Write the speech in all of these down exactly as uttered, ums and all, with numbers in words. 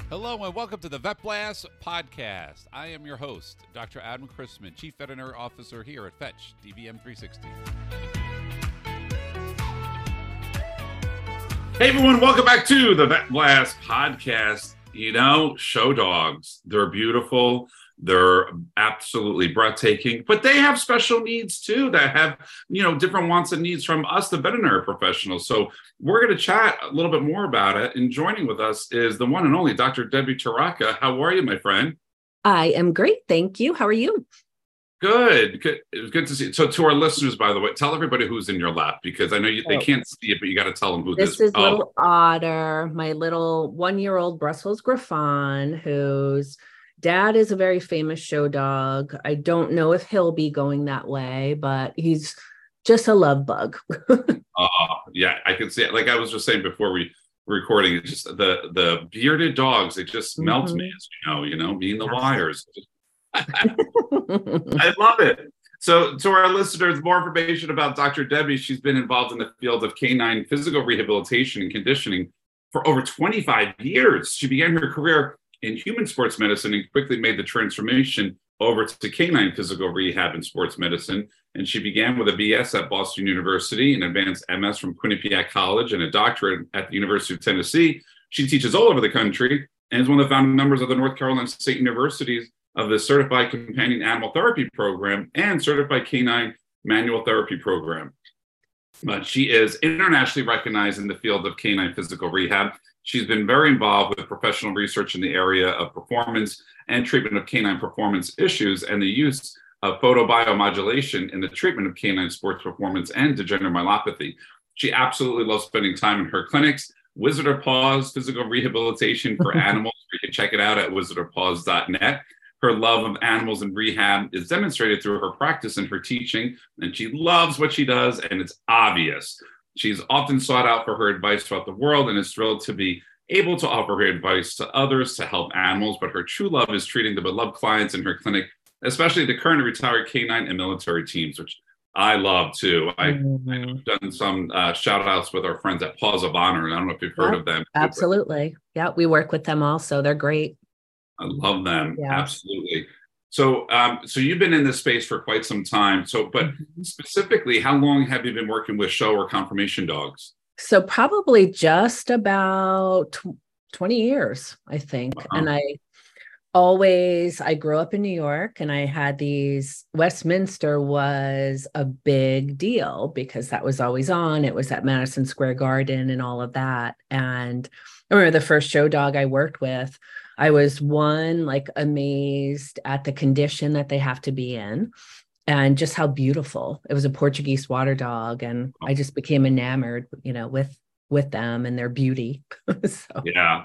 Hello and welcome to the Vet Blast podcast. I am your host, Doctor Adam Chrisman, Chief Veterinary Officer here at Fetch D V M three sixty. Hey everyone, welcome back to the Vet Blast podcast. You know, show dogs, they're beautiful. They're absolutely breathtaking, but they have special needs too that have, you know, different wants and needs from us, the veterinary professionals. So we're going to chat a little bit more about it. And joining with us is the one and only Doctor Debbie Taraka. How are you, my friend? I am great. Thank you. How are you? Good. Good. It was good to see you. So to our listeners, by the way, tell everybody who's in your lap, because I know you, they can't see it, but you got to tell them who this, this is. Oh. Little Otter, my little one-year-old Brussels Griffon, who's dad is a very famous show dog. I don't know if he'll be going that way, but he's just a love bug. Oh, yeah, I can see it. Like I was just saying before we were recording, it's just the the bearded dogs, it just melts Mm-hmm. me, as you know, you know, being the wires. I I love it. So to our listeners, more information about Doctor Debbie. She's been involved in the field of canine physical rehabilitation and conditioning for over twenty-five years. She began her career in human sports medicine and quickly made the transformation over to canine physical rehab and sports medicine. And she began with a B S at Boston University, an advanced M S from Quinnipiac College, and a doctorate at the University of Tennessee. She teaches all over the country and is one of the founding members of the North Carolina State Universities of the Certified Companion Animal Therapy Program and Certified Canine Manual Therapy Program. But she is internationally recognized in the field of canine physical rehab. She's been very involved with professional research in the area of performance and treatment of canine performance issues and the use of photobiomodulation in the treatment of canine sports performance and degenerative myelopathy. She absolutely loves spending time in her clinics. Wizard of Paws Physical Rehabilitation for Animals. You can check it out at wizard of paws dot net. Her love of animals and rehab is demonstrated through her practice and her teaching, and she loves what she does, and it's obvious. She's often sought out for her advice throughout the world and is thrilled to be able to offer her advice to others to help animals, but her true love is treating the beloved clients in her clinic, especially the current and retired canine and military teams, which I love too. I, mm-hmm. I've done some uh, shout outs with our friends at Paws of Honor, and I don't know if you've heard yeah, of them. Absolutely. Yeah, we work with them also. They're great. I love them. Yeah. Absolutely. So, um, so you've been in this space for quite some time. So, but Mm-hmm. specifically, how long have you been working with show or conformation dogs? So probably just about twenty years, I think. Wow. And I always, I grew up in New York and I had these, Westminster was a big deal because that was always on. It was at Madison Square Garden and all of that. And I remember the first show dog I worked with, I was one, like amazed at the condition that they have to be in and just how beautiful. It was a Portuguese water dog. And I just became enamored, you know, with, with them and their beauty. So. Yeah.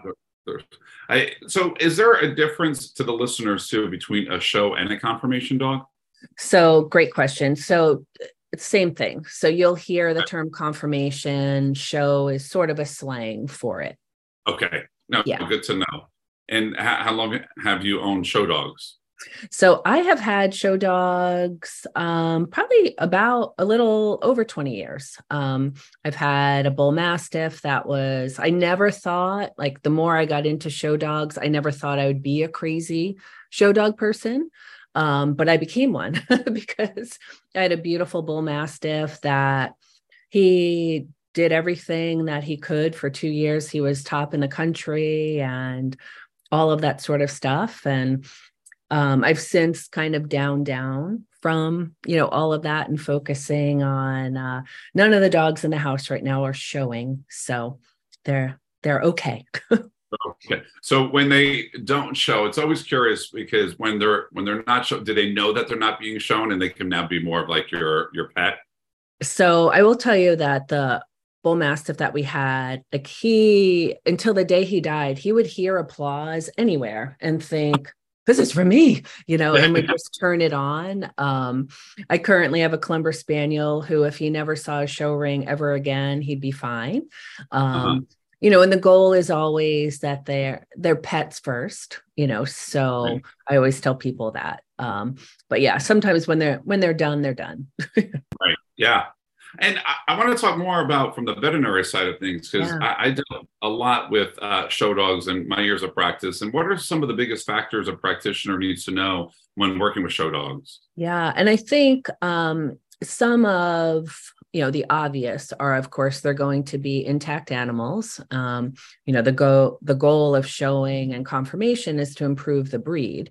I, so is there a difference to the listeners too between a show and a conformation dog? So great question. So it's same thing. So you'll hear the term conformation. Show is sort of a slang for it. Okay. No, Yeah. Good to know. And how, how long have you owned show dogs? So I have had show dogs um, probably about a little over twenty years. Um, I've had a bull mastiff that was, I never thought, like the more I got into show dogs, I never thought I would be a crazy show dog person. Um, but I became one because I had a beautiful bull mastiff that he did everything that he could for two years. He was top in the country and all of that sort of stuff. And um, I've since kind of down down from, you know, all of that and focusing on uh, none of the dogs in the house right now are showing. So they're, they're okay. Okay. So when they don't show, it's always curious because when they're, when they're not shown, do they know that they're not being shown and they can now be more of like your, your pet? So I will tell you that the bull mastiff that we had, like he, until the day he died, he would hear applause anywhere and think, this is for me, you know, and would just turn it on. Um, I currently have a Clumber Spaniel who, if he never saw a show ring ever again, he'd be fine. Um, uh-huh. You know, and the goal is always that they're, they're pets first, you know, so right. I always tell people that. Um, but yeah, sometimes when they're, when they're done, they're done. Right. Yeah. And I, I want to talk more about from the veterinary side of things, because Yeah. I, I do a lot with uh, show dogs in my years of practice. And what are some of the biggest factors a practitioner needs to know when working with show dogs? Yeah. And I think um, some of, you know, the obvious are, of course, they're going to be intact animals. Um, you know, the go the goal of showing and conformation is to improve the breed.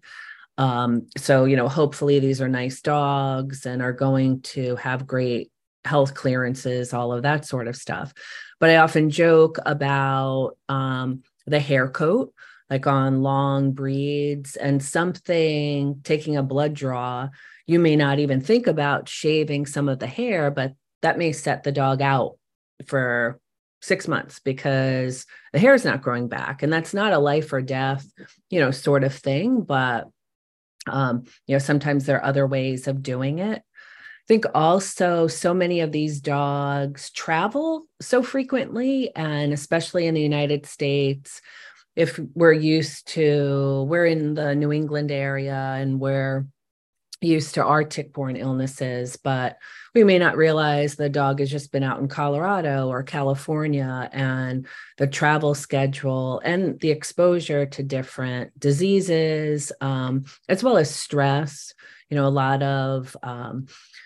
Um, so, you know, hopefully these are nice dogs and are going to have great health clearances, all of that sort of stuff. But I often joke about um, the hair coat, like on long breeds, and something taking a blood draw, you may not even think about shaving some of the hair, but that may set the dog out for six months because the hair is not growing back. And that's not a life or death, you know, sort of thing. But, um, you know, sometimes there are other ways of doing it. I think also so many of these dogs travel so frequently, and especially in the United States, if we're used to, we're in the New England area and we're used to our tick-borne illnesses, but we may not realize the dog has just been out in Colorado or California, and the travel schedule and the exposure to different diseases, um, as well as stress, you know, a lot of um,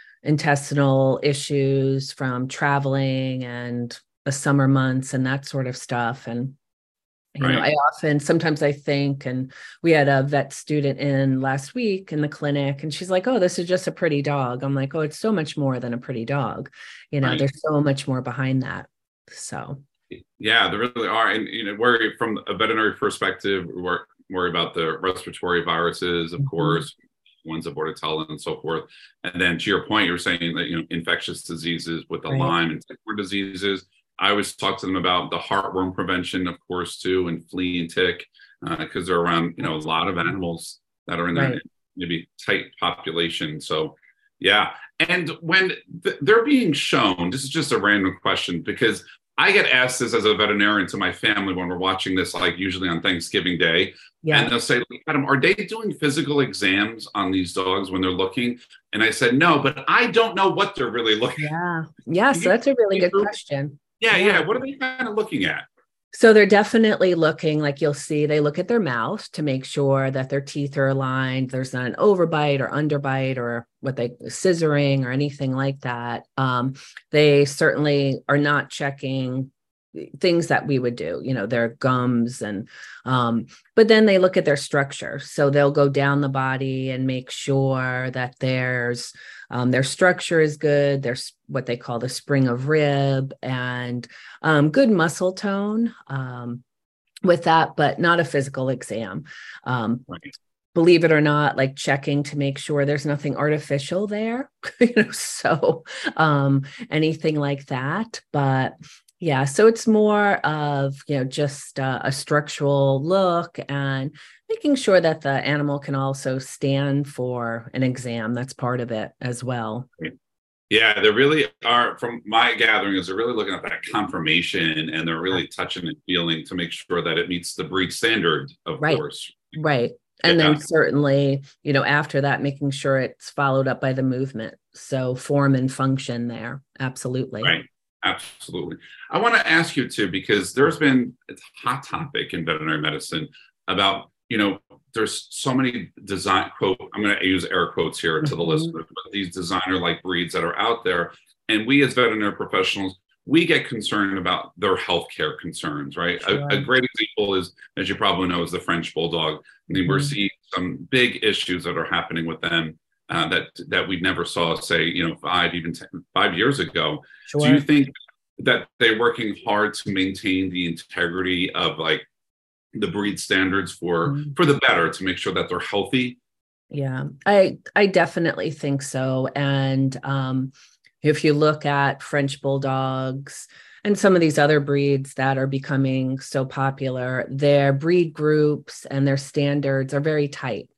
intestinal issues from traveling and the summer months and that sort of stuff. And, you know, Right. I often, sometimes I think, and we had a vet student in last week in the clinic, and she's like, oh, this is just a pretty dog. I'm like, oh, it's so much more than a pretty dog. You know, Right. there's so much more behind that. So, Yeah, there really are. And, you know, worry from a veterinary perspective, worry, worry about the respiratory viruses, of Mhm. course, ones of Bordetella and so forth. And then to your point, you're saying that, you know, infectious diseases with the Right. Lyme and tick-borne diseases. I always talk to them about the heartworm prevention, of course, too, and flea and tick, because uh, they're around, you know, a lot of animals that are in their Right. maybe tight population. So, yeah. And when th- they're being shown, this is just a random question, because I get asked this as a veterinarian to my family when we're watching this, like usually on Thanksgiving Day. Yeah. And they'll say, Adam, are they doing physical exams on these dogs when they're looking? And I said, no, but I don't know what they're really looking at. Yeah. Yeah. So that's a really good question. Yeah, Yeah. yeah. What are they kind of looking at? So they're definitely looking, like you'll see, they look at their mouth to make sure that their teeth are aligned. There's not an overbite or underbite or what they scissoring or anything like that. Um, they certainly are not checking things that we would do, you know, their gums and, um, but then they look at their structure. So they'll go down the body and make sure that there's, um, their structure is good. There's what they call the spring of rib and um, good muscle tone um, with that, but not a physical exam. Um, Right. Believe it or not, like checking to make sure there's nothing artificial there, you know, so um, anything like that. But yeah, so it's more of, you know, just uh, a structural look and making sure that the animal can also stand for an exam. That's part of it as well. Yeah, they really are, from my gathering, is they're really looking at that conformation, and they're really touching and feeling to make sure that it meets the breed standard, of Right. course. Right. And Yeah. then certainly, you know, after that, making sure it's followed up by the movement. So form and function there. Absolutely. Right. Absolutely. I want to ask you too, because there's been, it's a hot topic in veterinary medicine about, you know, there's so many design quote, I'm going to use air quotes here to the Mhm. listeners, but these designer like breeds that are out there. And we as veterinary professionals, we get concerned about their healthcare concerns, right? Sure. A, a great example is, as you probably know, is the French Bulldog. I mean, we're Mhm. seeing some big issues that are happening with them uh, that that we never saw, say, you know, five, even ten, five years ago. Sure. Do you think that they're working hard to maintain the integrity of like the breed standards for Mhm. for the better, to make sure that they're healthy? Yeah, I I definitely think so. And um, if you look at French Bulldogs and some of these other breeds that are becoming so popular, their breed groups and their standards are very tight.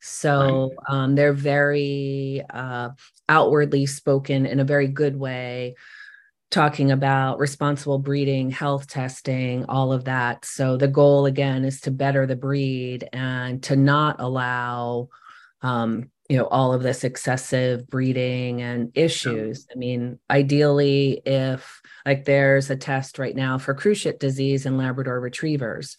So um, they're very uh, outwardly spoken in a very good way, talking about responsible breeding, health testing, all of that. So the goal again is to better the breed and to not allow um, you know, all of this excessive breeding and issues. Yeah. I mean, ideally, if like there's a test right now for cruciate disease in Labrador retrievers.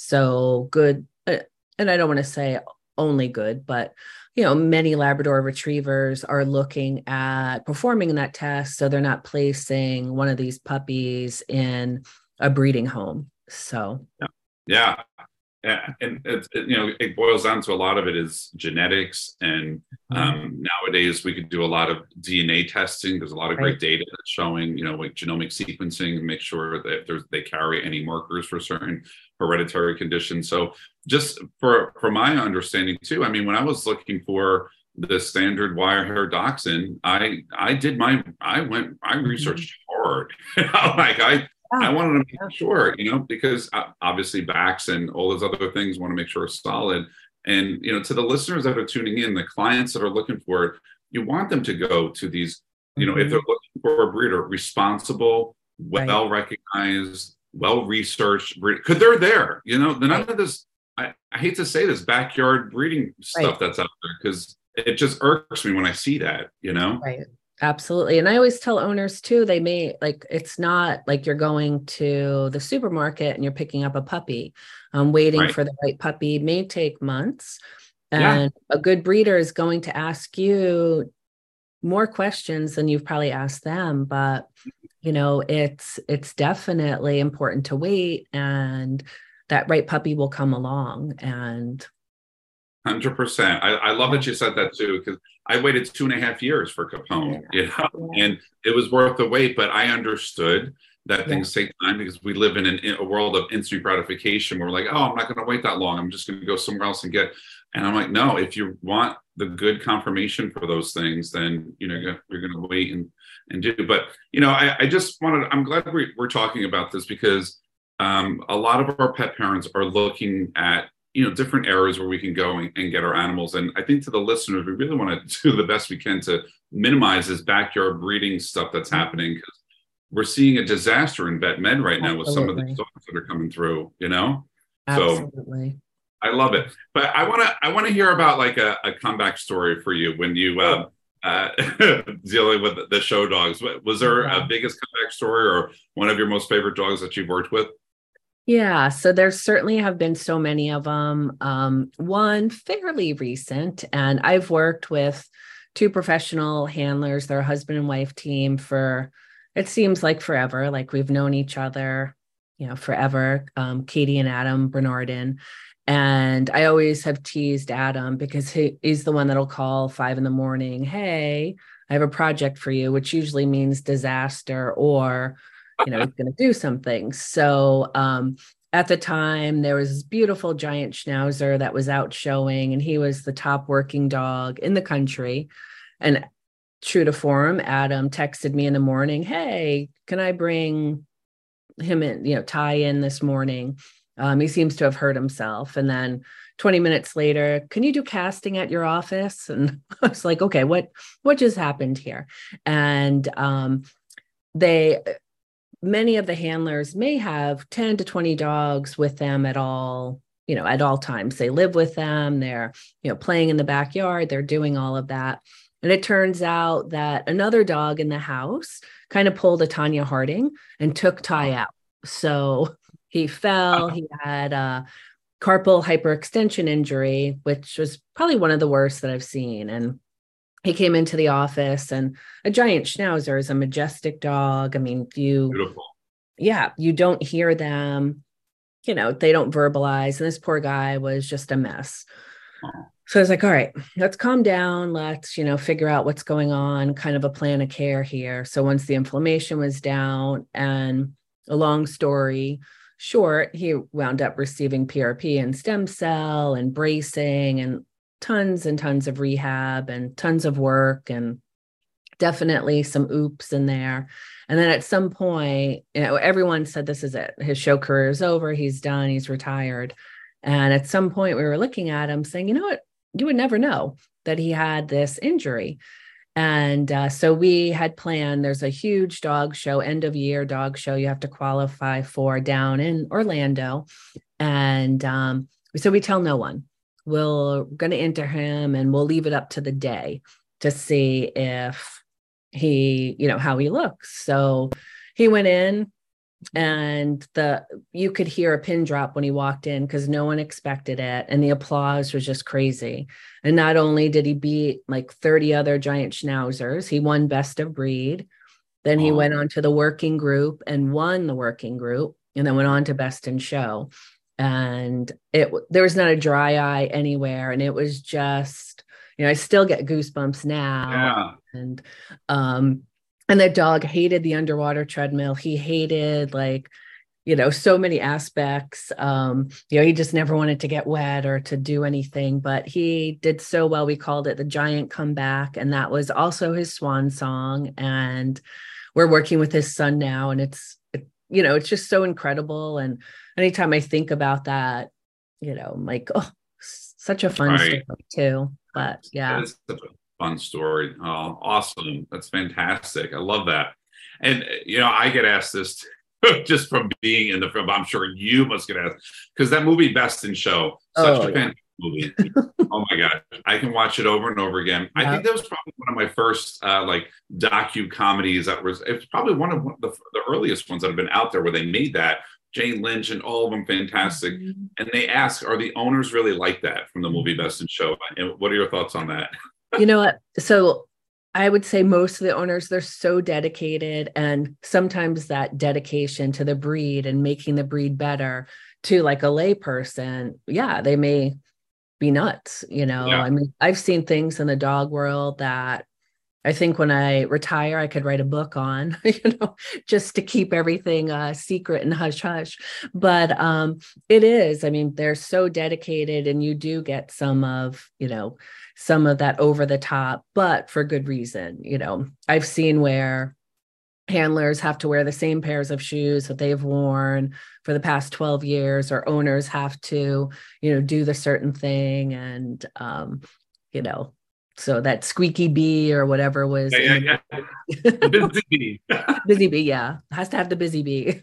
So good. And I don't want to say only good, but, you know, many Labrador retrievers are looking at performing in that test. So they're not placing one of these puppies in a breeding home. So, yeah. Yeah. Yeah, and it's, it, you know, it boils down to a lot of it is genetics, and um, nowadays we could do a lot of D N A testing. There's a lot of great right. data that's showing, you know, like genomic sequencing, and make sure that if there's they carry any markers for certain hereditary conditions. So, just for for my understanding too, I mean, when I was looking for the standard wire hair dachshund, I I did my I went I researched hard, like I. I wanted to make sure, you know, because obviously backs and all those other things want to make sure it's solid. And, you know, to the listeners that are tuning in, the clients that are looking for it, you want them to go to these, you know, mm-hmm. if they're looking for a breeder, responsible, well recognized, well researched breeder, because they're there, you know, none right. of this, I, I hate to say this, backyard breeding stuff right. that's out there, because it just irks me when I see that, you know? Right. Absolutely. And I always tell owners too, they may like, it's not like you're going to the supermarket and you're picking up a puppy. Um, waiting right. for the right puppy may take months. And yeah. a good breeder is going to ask you more questions than you've probably asked them. But, you know, it's, it's definitely important to wait, and that right puppy will come along. And one hundred percent. I, I love that you said that too, because I waited two and a half years for Capone, yeah. you know, yeah. and it was worth the wait. But I understood that yeah. things take time, because we live in, an, in a world of instant gratification. We're like, oh, I'm not going to wait that long. I'm just going to go somewhere else and get. And I'm like, no, if you want the good confirmation for those things, then, you know, you're going to wait and, and do. But, you know, I, I just wanted, I'm glad we, we're talking about this, because um, a lot of our pet parents are looking at, you know, different areas where we can go and, and get our animals. And I think to the listeners, we really want to do the best we can to minimize this backyard breeding stuff that's mm-hmm. happening, because we're seeing a disaster in vet med right now. Absolutely. With some of the dogs that are coming through, you know? Absolutely. So I love it. But I want to, I want to hear about like a, a comeback story for you when you, uh, uh, dealing with the show dogs. Was there yeah. a biggest comeback story, or one of your most favorite dogs that you've worked with? Yeah, so there certainly have been so many of them. Um, one fairly recent, and I've worked with two professional handlers, their husband and wife team, for, it seems like forever, like we've known each other, you know, forever, um, Katie and Adam Bernardin. And I always have teased Adam, because he, he's the one that'll call five in the morning, hey, I have a project for you, which usually means disaster, or you know, he's going to do something. So um, at the time, there was this beautiful giant schnauzer that was out showing, and he was the top working dog in the country. And true to form, Adam texted me in the morning, hey, can I bring him in, you know, Ty in this morning? Um, he seems to have hurt himself. And then twenty minutes later, can you do casting at your office? And I was like, okay, what, what just happened here? And um, they... many of the handlers may have ten to twenty dogs with them at all, you know, at all times. They live with them. They're, you know, playing in the backyard. They're doing all of that. And it turns out that another dog in the house kind of pulled a Tanya Harding and took Ty out. So he fell. He had a carpal hyperextension injury, which was probably one of the worst that I've seen. And he came into the office, and a giant schnauzer is a majestic dog. I mean, you, Beautiful. yeah, you don't hear them, you know, they don't verbalize. And this poor guy was just a mess. Oh. So I was like, all right, let's calm down. Let's, you know, figure out what's going on, kind of a plan of care here. So once the inflammation was down, and a long story short, he wound up receiving P R P and stem cell and bracing and tons and tons of rehab and tons of work, and definitely some oops in there. And then at some point, you know, everyone said, this is it. His show career is over. He's done. He's retired. And at some point we were looking at him saying, you know what, you would never know that he had this injury. And uh, so we had planned, there's a huge dog show, end of year dog show you have to qualify for down in Orlando. And um, so we tell no one. we're going to enter him and we'll leave it up to the day to see if he, you know, how he looks. So he went in, and the you could hear a pin drop when he walked in because no one expected it. And the applause was just crazy. And not only did he beat like thirty other giant schnauzers, he won best of breed. Then he oh. went on to the working group and won the working group, and then went on to best in show. And it there was not a dry eye anywhere. And it was just, you know, I still get goosebumps now. Yeah. And um And the dog hated the underwater treadmill. He hated, like, you know, so many aspects. Um, you know, he just never wanted to get wet or to do anything, but he did so well. We called it the giant comeback. And that was also his swan song. And we're working with his son now. And it's, it, you know, it's just so incredible. And anytime I think about that, you know, I'm like, oh, such a fun right. story too. But yeah. Fun story. Oh, awesome. That's fantastic. I love that. And, you know, I get asked this just from being in the film. I'm sure you must get asked, because that movie, Best in Show, such oh, a fantastic yeah. movie. Oh my God. I can watch it over and over again. Yeah. I think that was probably one of my first uh, like docu comedies that was, it was probably one of the, the earliest ones that have been out there where they made that. Jane Lynch and all of them fantastic. Mm-hmm. And they ask, are the owners really like that from the movie Best in Show? And what are your thoughts on that? You know what? So I would say most of the owners, they're so dedicated, and sometimes that dedication to the breed and making the breed better to like a lay person. Yeah, they may be nuts. You know, yeah. I mean, I've seen things in the dog world that I think when I retire, I could write a book on, you know, just to keep everything uh, secret and hush hush. But um, it is, I mean, they're so dedicated, and you do get some of, you know, some of that over the top, but for good reason. You know, I've seen where handlers have to wear the same pairs of shoes that they've worn for the past twelve years, or owners have to, you know, do the certain thing. And, um, you know, so that squeaky bee or whatever was. Yeah, yeah, yeah. Busy bee. Busy bee, yeah. Has to have the busy bee.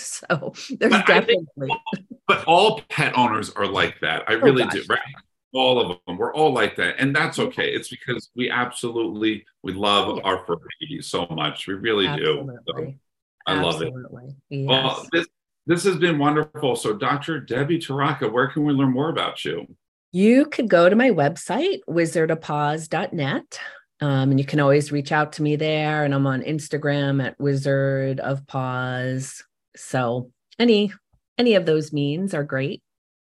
So there's but definitely. All, but all pet owners are like that. I really oh, do. Right? All of them. We're all like that. And that's okay. It's because we absolutely, we love our fur babies so much. We really absolutely. do. So I absolutely. love it. Yes. Well, this, this has been wonderful. So Doctor Debbie Taraka, where can we learn more about you? You could go to my website, wizard of paws dot net. Um, and you can always reach out to me there. And I'm on Instagram at Wizard of Paws. So any, any of those means are great.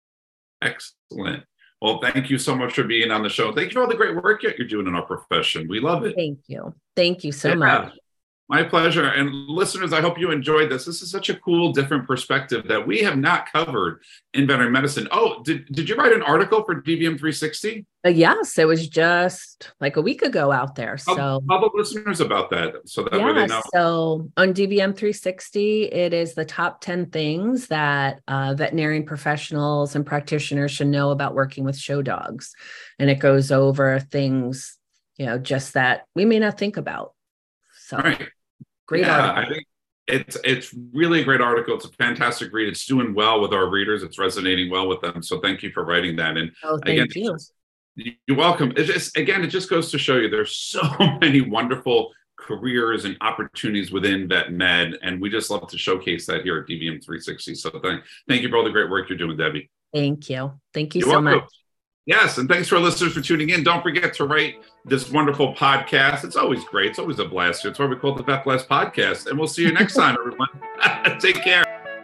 Excellent. Well, thank you so much for being on the show. Thank you for all the great work that you're doing in our profession. We love it. Thank you. Thank you so yeah, much. My pleasure. And listeners, I hope you enjoyed this. This is such a cool, different perspective that we have not covered in veterinary medicine. Oh, did, did you write an article for D V M three sixty? Uh, yes, it was just like a week ago out there. So tell, tell the listeners about that, so that yeah, way they know. So on D V M three sixty, it is the top ten things that uh, veterinarian professionals and practitioners should know about working with show dogs. And it goes over things, you know, just that we may not think about. So right. Great yeah, article. I think it's it's really a great article. It's a fantastic read. It's doing well with our readers. It's resonating well with them. So thank you for writing that. And oh, thank again, you. You're welcome. It just again, it just goes to show you there's so many wonderful careers and opportunities within vet med, and we just love to showcase that here at D V M three sixty. So thank thank you for all the great work you're doing, Debbie. Thank you. Thank you You're so welcome. much. Yes, and thanks to our listeners for tuning in. Don't forget to rate this wonderful podcast. It's always great. It's always a blast. It's why we call it the Vet Blast Podcast. And we'll see you next time, everyone. Take care.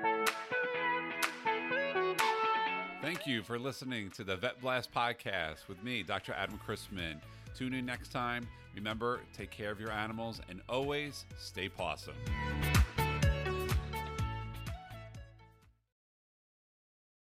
Thank you for listening to the Vet Blast Podcast with me, Doctor Adam Chrisman. Tune in next time. Remember, take care of your animals and always stay pawsome.